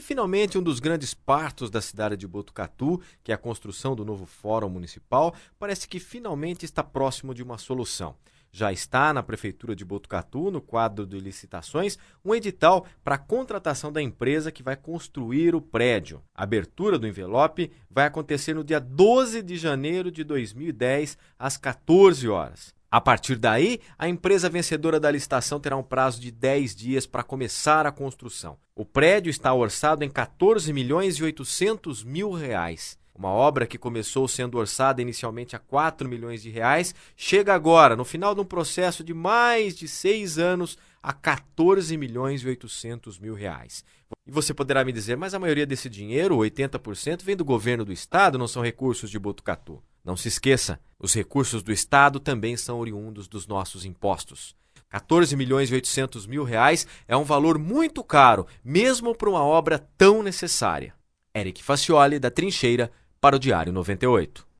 finalmente um dos grandes partos da cidade de Botucatu, que é a construção do novo Fórum Municipal, parece que finalmente está próximo de uma solução. Já está na Prefeitura de Botucatu, no quadro de licitações, um edital para a contratação da empresa que vai construir o prédio. A abertura do envelope vai acontecer no dia 12 de janeiro de 2010, às 14 horas. A partir daí, a empresa vencedora da licitação terá um prazo de 10 dias para começar a construção. O prédio está orçado em R$ 14.800.000. Uma obra que começou sendo orçada inicialmente a R$ 4 milhões, chega agora, no final de um processo de mais de 6 anos, a R$ 14.800.000. E você poderá me dizer, mas a maioria desse dinheiro, 80%, vem do governo do estado, não são recursos de Botucatu. Não se esqueça, os recursos do estado também são oriundos dos nossos impostos. R$ 14.800.000 é um valor muito caro, mesmo para uma obra tão necessária. Eric Facioli, da Trincheira, para o Diário 98.